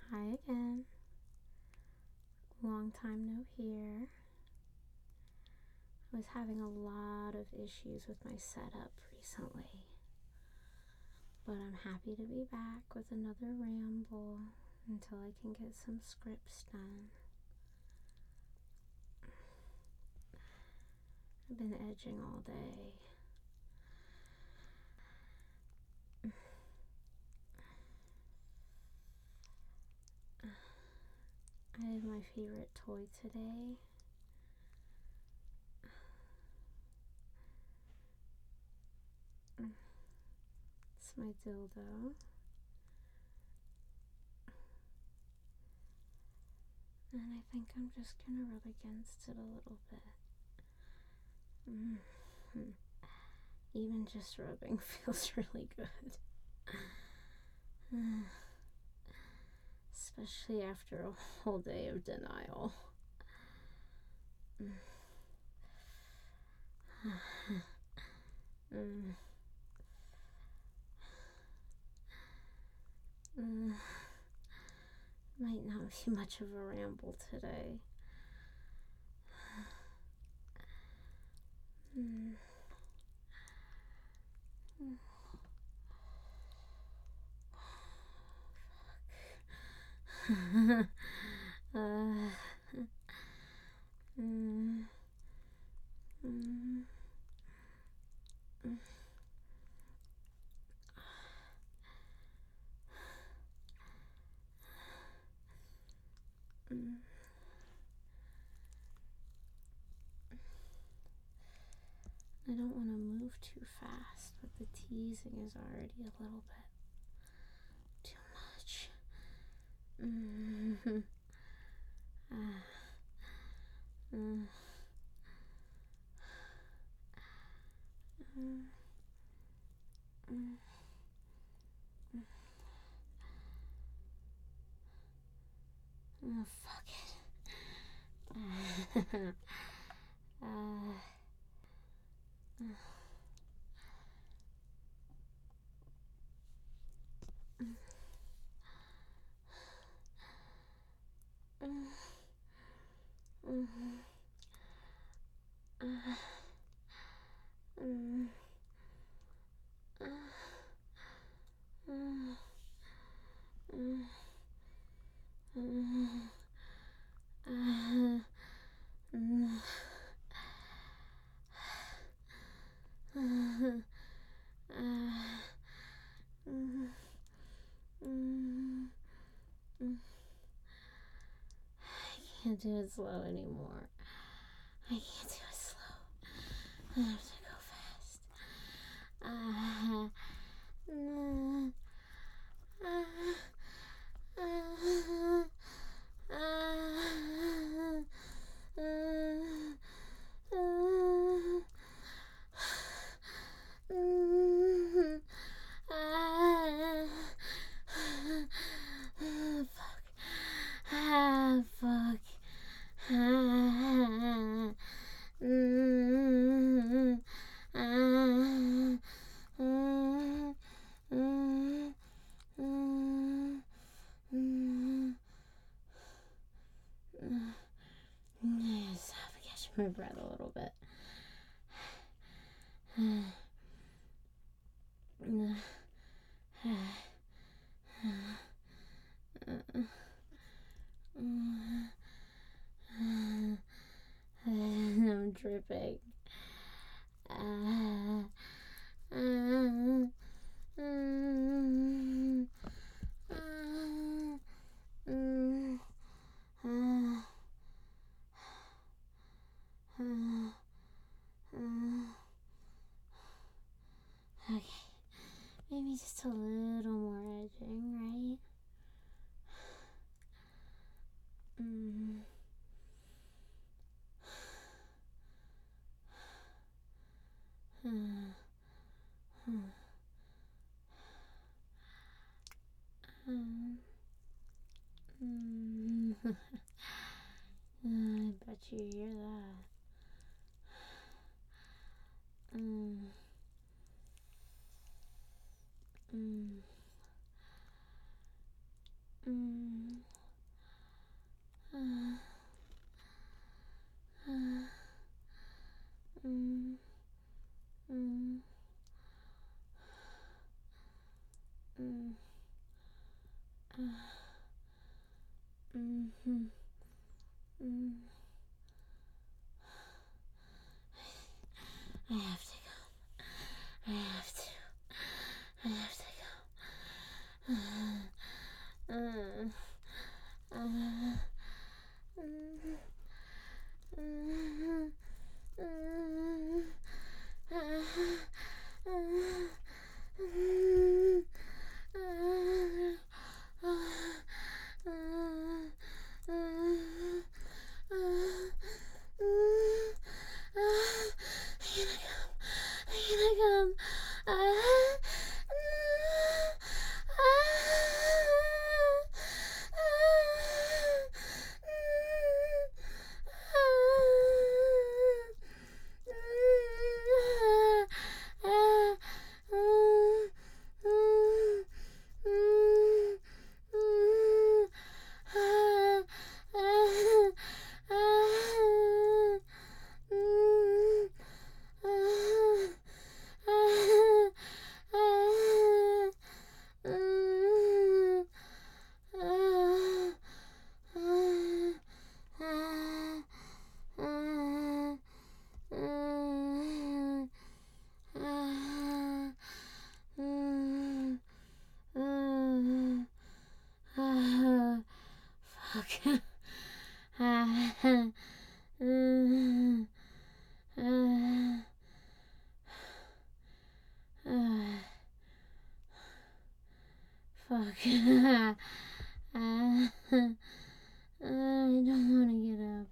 Hi again. Long time no hear. I was having a lot of issues with my setup recently, but I'm happy to be back with another ramble until I can get some scripts done. I've been edging all day. I have my favorite toy today. It's my dildo. And I think I'm just gonna rub against it a little bit. Even just rubbing feels really good. Especially after a whole day of denial. Might not be much of a ramble today. I don't want to move too fast, but the teasing is already a little bit too much. Oh, fuck it. I can't do it slow anymore. I can't do it slow. I have to go fast. Fuck. Stop catching my breath a little bit. I'm dripping. Okay, maybe just a little more edging, right? I bet you hear that. Mm-hmm. Mm. I have to go. I have to. I have to go. Fuck. Fuck. I don't want to get up.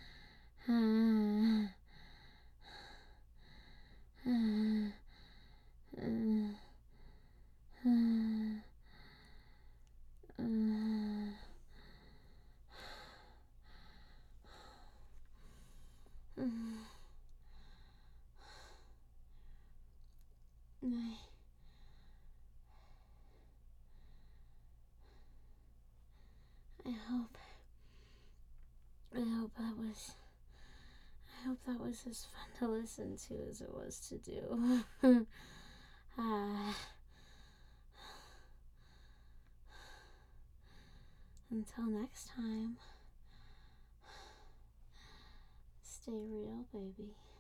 I hope. I hope that was. I hope that was as fun to listen to as it was to do. Until next time, stay real, baby.